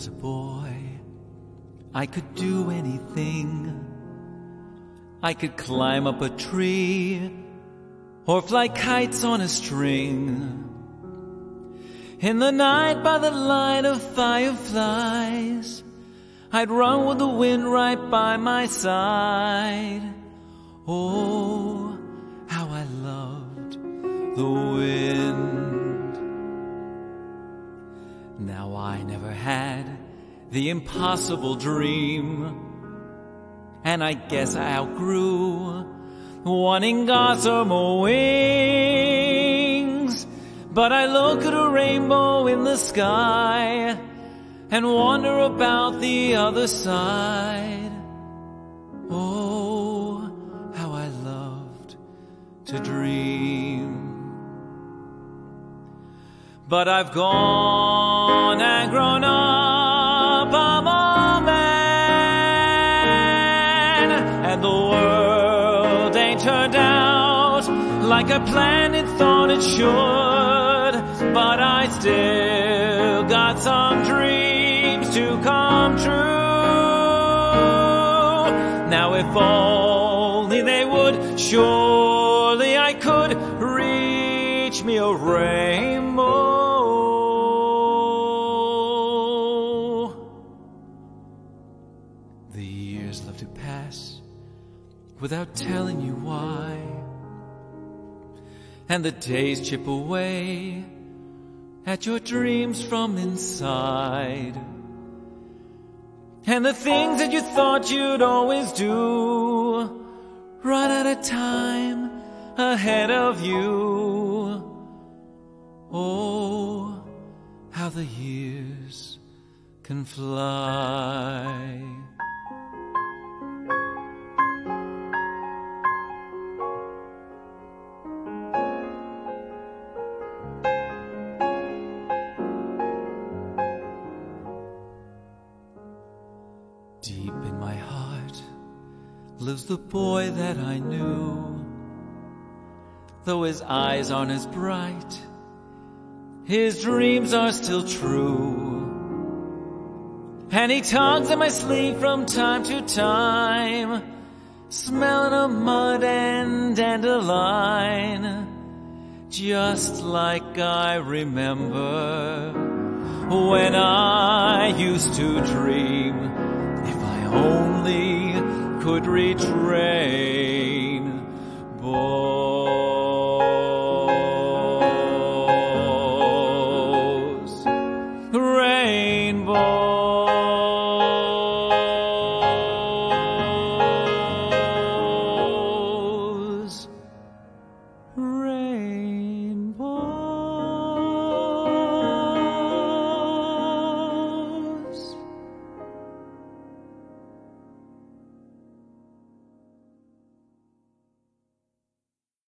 was a boy, I could do anything. I could climb up a tree or fly kites on a string. In the night by the light of fireflies, I'd run with the wind right by my side. Oh, how I loved the wind. Now I never had the impossible dream, and I guess I outgrew wanting gossamer wings. But I look at a rainbow in the sky and wonder about the other side. Oh, how I loved to dream. But I've gone and grown up, I'm a man, and the world ain't turned out like I planned and thought it should. But I still got some dreams to come true. Now if only they would, surely I could reach me a rainbow. The years love to pass without telling you why, and the days chip away at your dreams from inside. And the things that you thought you'd always do run out of time ahead of you. Oh, how the years can fly. Deep in my heart lives the boy that I knew. Though his eyes aren't as bright, his dreams are still true. And he tugs at my sleeve from time to time, smelling of mud and dandelion, just like I remember when I used to dream. If I only could retrace